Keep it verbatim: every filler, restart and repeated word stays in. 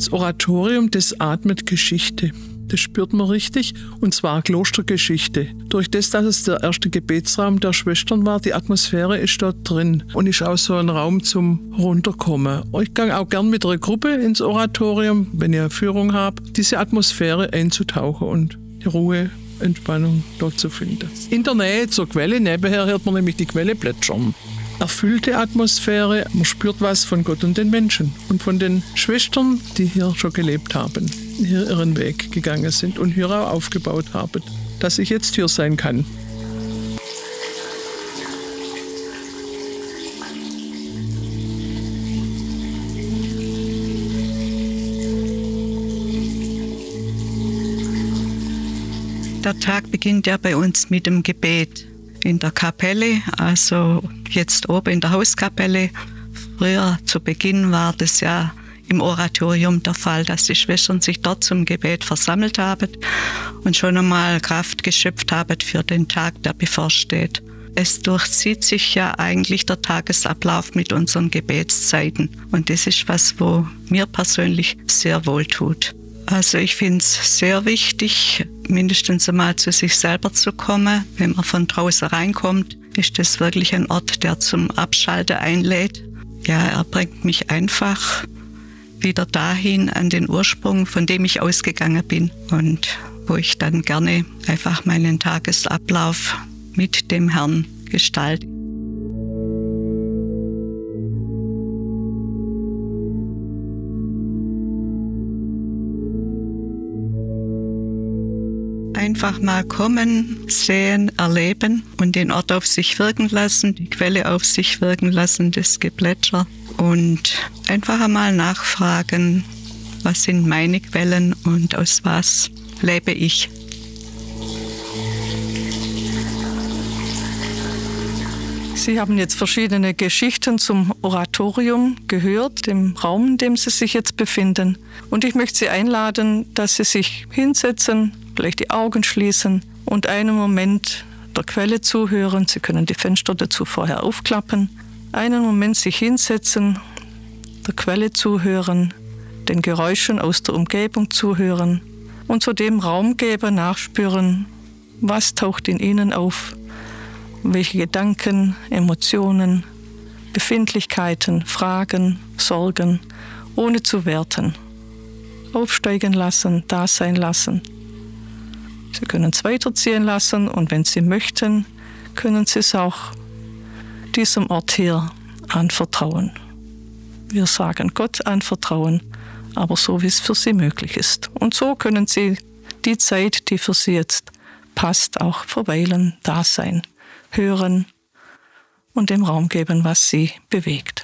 Das Oratorium, das atmet Geschichte. Das spürt man richtig, und zwar Klostergeschichte. Durch das, dass es der erste Gebetsraum der Schwestern war, die Atmosphäre ist dort drin und ist auch so ein Raum zum Runterkommen. Ich gehe auch gern mit einer Gruppe ins Oratorium, wenn ich eine Führung habe, diese Atmosphäre einzutauchen und die Ruhe, Entspannung dort zu finden. In der Nähe zur Quelle, nebenher hört man nämlich die Quelle plätschern. Erfüllte Atmosphäre, man spürt was von Gott und den Menschen und von den Schwestern, die hier schon gelebt haben, hier ihren Weg gegangen sind und hier auch aufgebaut haben, dass ich jetzt hier sein kann. Der Tag beginnt ja bei uns mit dem Gebet in der Kapelle, also jetzt oben in der Hauskapelle. Früher zu Beginn war das ja im Oratorium der Fall, dass die Schwestern sich dort zum Gebet versammelt haben und schon einmal Kraft geschöpft haben für den Tag, der bevorsteht. Es durchzieht sich ja eigentlich der Tagesablauf mit unseren Gebetszeiten und das ist was, wo mir persönlich sehr wohl tut. Also ich finde es sehr wichtig, mindestens einmal zu sich selber zu kommen. Wenn man von draußen reinkommt, ist das wirklich ein Ort, der zum Abschalten einlädt. Ja, er bringt mich einfach wieder dahin an den Ursprung, von dem ich ausgegangen bin und wo ich dann gerne einfach meinen Tagesablauf mit dem Herrn gestalte. Einfach mal kommen, sehen, erleben und den Ort auf sich wirken lassen, die Quelle auf sich wirken lassen, das Geplätscher und einfach einmal nachfragen, was sind meine Quellen und aus was lebe ich. Sie haben jetzt verschiedene Geschichten zum Oratorium gehört, dem Raum, in dem Sie sich jetzt befinden. Und ich möchte Sie einladen, dass Sie sich hinsetzen, vielleicht die Augen schließen und einen Moment der Quelle zuhören. Sie können die Fenster dazu vorher aufklappen. Einen Moment sich hinsetzen, der Quelle zuhören, den Geräuschen aus der Umgebung zuhören und zu dem Raum geben, nachspüren, was taucht in Ihnen auf, welche Gedanken, Emotionen, Befindlichkeiten, Fragen, Sorgen, ohne zu werten. Aufsteigen lassen, da sein lassen. Sie können es weiterziehen lassen und wenn Sie möchten, können Sie es auch diesem Ort hier anvertrauen. Wir sagen Gott anvertrauen, aber so wie es für Sie möglich ist. Und so können Sie die Zeit, die für Sie jetzt passt, auch verweilen, da sein, hören und dem Raum geben, was Sie bewegt.